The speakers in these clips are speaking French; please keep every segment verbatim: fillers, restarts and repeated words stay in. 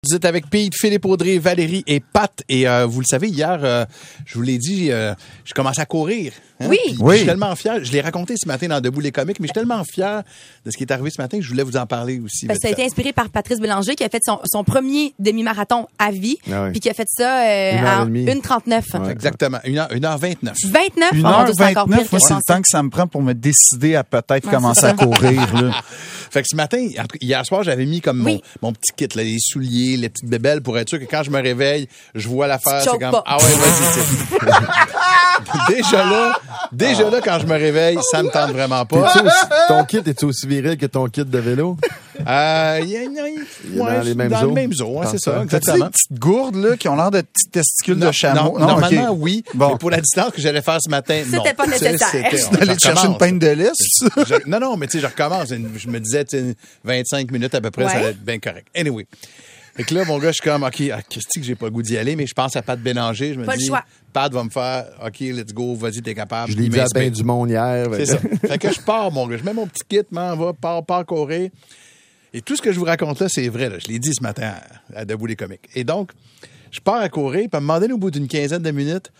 Vous êtes avec Pete, Philippe Audrey, Valérie et Pat. Et euh, vous le savez, hier, euh, je vous l'ai dit, euh, je commence à courir. Hein? Oui. Puis, oui. Je suis tellement fier. Je l'ai raconté ce matin dans Debout les comiques, mais je suis tellement fier de ce qui est arrivé ce matin que je voulais vous en parler aussi. Parce que ça a été inspiré par Patrice Bélanger qui a fait son, son premier demi-marathon à vie, ah oui. puis qui a fait ça euh, en une trente-neuf. Ouais. Exactement. une heure vingt-neuf. vingt-neuf? une heure vingt-neuf, moi, c'est le temps que ça me prend pour me décider à peut-être ouais, commencer à courir. Là. Fait que ce matin, hier soir, j'avais mis comme oui. mon, mon petit kit, là, les souliers, les petites bébelles, pour être sûr que quand je me réveille, je vois l'affaire. C'est comme, pas. ah ouais, vas-y. déjà là, déjà là, quand je me réveille, ça me tente vraiment pas. Aussi, ton kit est aussi viril que ton kit de vélo? Euh, il y a, il y a, il y a ouais, dans les mêmes dans eaux. le même zoo, ouais, c'est ça, T'as-tu exactement. des petites gourdes là, qui ont l'air de petits testicules non, de chameau? Non, non, normalement, okay. oui. Bon. Mais pour la distance que j'allais faire ce matin, non. C'était pas nécessaire. Tu allais te chercher une peine de lait? Je, non, non, mais tu sais, je recommence. Je me disais, tu sais, vingt-cinq minutes à peu près, ouais. ça allait être bien correct. Anyway. Fait que là, mon gars, je suis comme, OK, ah, qu'est-ce que j'ai pas le goût d'y aller, mais je pense à Pat Bélanger. Je me pas dis, le choix. Pat va me faire, OK, let's go, vas-y, t'es capable. Je l'ai dit à ben du monde hier. C'est ça. Fait que je pars, mon gars. Je mets mon petit kit, m'en va, pars, pars courir. Et tout ce que je vous raconte là, c'est vrai. Là. Je l'ai dit ce matin à, à Debout les comiques. Et donc, je pars à courir, puis à un moment donné, au bout d'une quinzaine de minutes,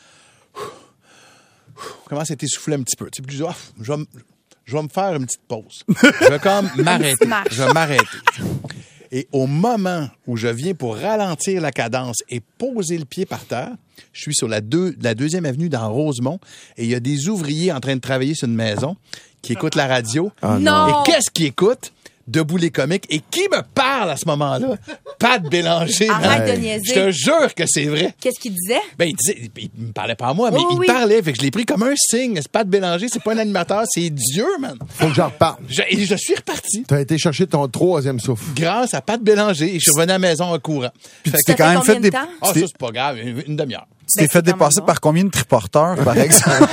je commence à t'essouffler un petit peu. Tu sais, puis je dis, oh, je, vais, je vais me faire une petite pause. Je vais comme m'arrêter. Je vais m'arrêter. Et au moment où je viens pour ralentir la cadence et poser le pied par terre, je suis sur la, deux, la deuxième avenue dans Rosemont et il y a des ouvriers en train de travailler sur une maison qui écoutent la radio. Oh non! Et qu'est-ce qu'ils écoutent? Debout les comiques. Et qui me parle à ce moment-là? Pat Bélanger. Arrête man. de niaiser. Je te jure que c'est vrai. Qu'est-ce qu'il disait? Ben, il disait, il, il me parlait pas à moi, mais oui, il oui. parlait. Fait que je l'ai pris comme un signe. C'est Pat Bélanger, c'est pas un animateur, c'est Dieu, man. Faut que j'en reparle. Je, et je suis reparti. T'as été chercher ton troisième souffle. Grâce à Pat Bélanger. Et je suis revenu à la maison en courant. Puis Fait tu t'es que- quand même fait combien de des. temps? Ah, ça, c'est pas grave. Une, une demi-heure. Tu t'es Ben, fait c'est quand dépasser même bon. par combien de triporteurs, par exemple?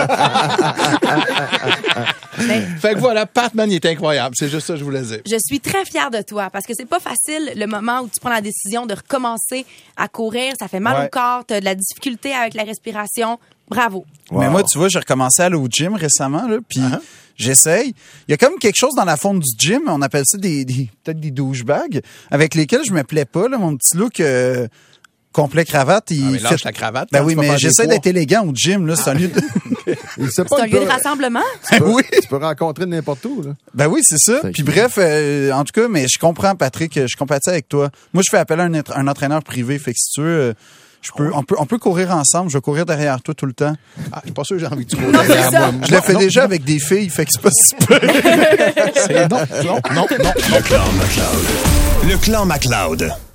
Mais Fait que voilà, Patman, il est incroyable. C'est juste ça que je voulais dire. je suis très fière de toi parce que c'est pas facile le moment où tu prends la décision de recommencer à courir. Ça fait mal Ouais. au corps, t'as de la difficulté avec la respiration. Bravo. Wow. Mais moi, tu vois, j'ai recommencé à aller au gym récemment, là, puis Uh-huh. j'essaye. Il y a comme quelque chose dans la fonte du gym, on appelle ça des, des peut-être des douchebags, avec lesquels je me plais pas, là, mon petit look euh, complet cravate. Il Ah, mais lâche fait- la cravate. Ben quand oui, tu vas mais faire des j'essaie poids. d'être élégant au gym, là, c'est un lieu de... Il sait pas C'est un que lieu de tu peux- rassemblement. tu peux- Oui. Tu peux rencontrer n'importe où, là. Ben oui, c'est ça. Fait Puis que- bref, euh, en tout cas, mais je comprends, Patrick, je compatis avec toi. Moi, je fais appel à un, être- un entraîneur privé, fait que si tu veux, euh, je peux, on peut, on peut courir ensemble. Je vais courir derrière toi tout le temps. Ah, je suis pas sûr que j'ai envie que tu cours Non, derrière c'est ça. moi. Je le fais Non, déjà avec des filles, fait que c'est pas si peu. c'est- Non, non, non, non. Le clan MacLeod. Le clan MacLeod.